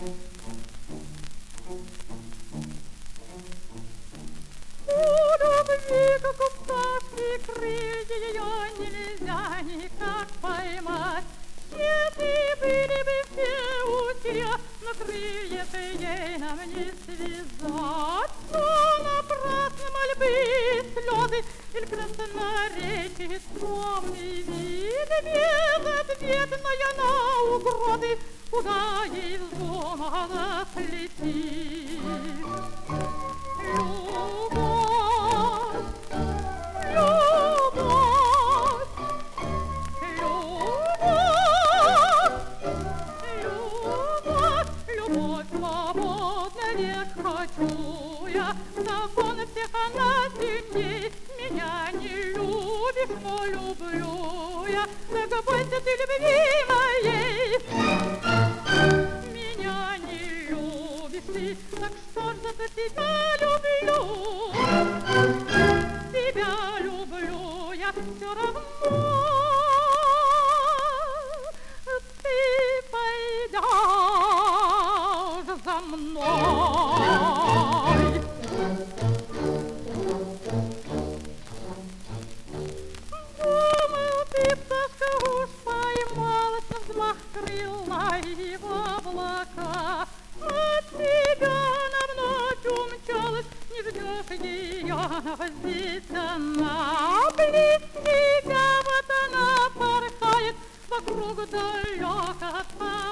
Любви, как у пташки, крылья ее нельзя никак поймать. Если были бы все усилия, но крылья-то ей нам не связать. То напрасно мольбы и слезы, или красноречие скромный вид. Безответная на угрозы, куда ей вздумалось лететь. Хочу я, закон всех она сильней. Меня не любишь, но люблю я. Так бойся ты любви моей. Меня не любишь ты, так что ж за тебя люблю? Тебя люблю я все равно. Ты пойдешь за мной. Думал, ты, пташка, уж поймалась на взмах крыла и в облака. От тебя она вновь умчалась, не ждешь ее, здесь она. Близ тебя вот она порхает, вокруг далеко.